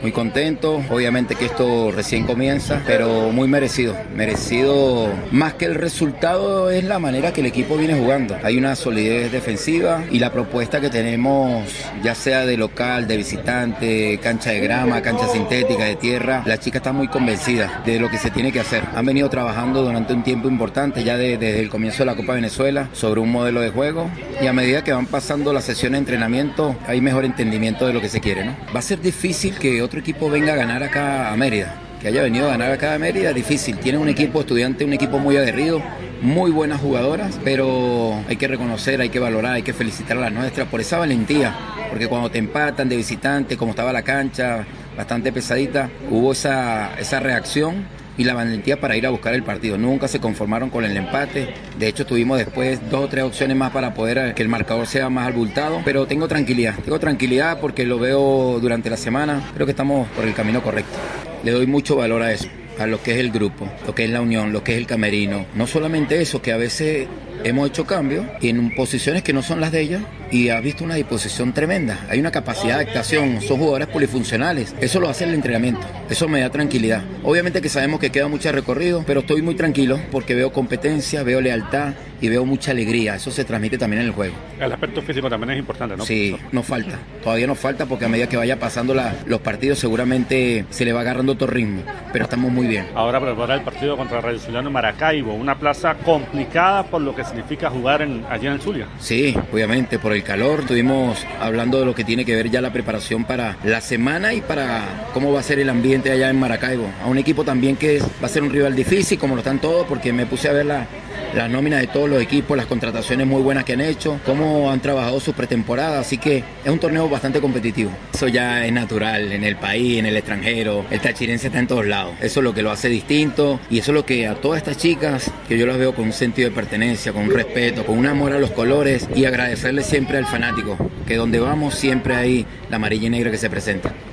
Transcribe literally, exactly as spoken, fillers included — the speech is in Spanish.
Muy contento, obviamente que esto recién comienza, pero muy merecido, merecido más que el resultado es la manera que el equipo viene jugando. Hay una solidez defensiva y la propuesta que tenemos, ya sea de local, de visitante, cancha de grama, cancha sintética, de tierra, las chicas están muy convencidas de lo que se tiene que hacer. Han venido trabajando durante un tiempo importante, ya de, desde el comienzo de la Copa Venezuela, sobre un modelo de juego y a medida que van pasando las sesiones de entrenamiento hay mejor entendimiento de lo que se quiere, ¿no? Va a ser difícil que otro equipo venga a ganar acá a Mérida, que haya venido a ganar acá a Mérida, difícil. Tiene un equipo estudiante, un equipo muy aguerrido, muy buenas jugadoras, pero hay que reconocer, hay que valorar, hay que felicitar a las nuestras por esa valentía, porque cuando te empatan de visitante, como estaba la cancha, bastante pesadita, hubo esa, esa reacción y la valentía para ir a buscar el partido. Nunca se conformaron con el empate. De hecho, tuvimos después dos o tres opciones más para poder que el marcador sea más abultado. Pero tengo tranquilidad. Tengo tranquilidad porque lo veo durante la semana. Creo que estamos por el camino correcto. Le doy mucho valor a eso, a lo que es el grupo, lo que es la unión, lo que es el camerino. No solamente eso, que a veces hemos hecho cambios en posiciones que no son las de ellas y has visto una disposición tremenda. Hay una capacidad de adaptación, son jugadores polifuncionales. Eso lo hace el entrenamiento, eso me da tranquilidad. Obviamente que sabemos que queda mucho recorrido, pero estoy muy tranquilo porque veo competencia, veo lealtad y veo mucha alegría. Eso se transmite también en el juego. El aspecto físico también es importante, ¿no? Sí, nos falta, todavía nos falta porque a medida que vaya pasando la, los partidos seguramente se le va agarrando otro ritmo, pero estamos muy bien. Ahora prepara el partido contra Radio Zuliano en Maracaibo, una plaza complicada por lo que significa jugar en, allí en el Zulia. Sí, obviamente, por el calor. Estuvimos hablando de lo que tiene que ver ya la preparación para la semana y para cómo va a ser el ambiente allá en Maracaibo. A un equipo también que es, va a ser un rival difícil, como lo están todos, porque me puse a ver la, la nómina de todos los equipos, las contrataciones muy buenas que han hecho, cómo han trabajado su pretemporada, así que es un torneo bastante competitivo. Eso ya es natural en el país, en el extranjero, el tachirense está en todos lados. Eso es lo que lo hace distinto y eso es lo que a todas estas chicas, que yo las veo con un sentido de pertenencia, con un respeto, con un amor a los colores y agradecerle siempre al fanático, que donde vamos siempre hay la amarilla y negra que se presenta.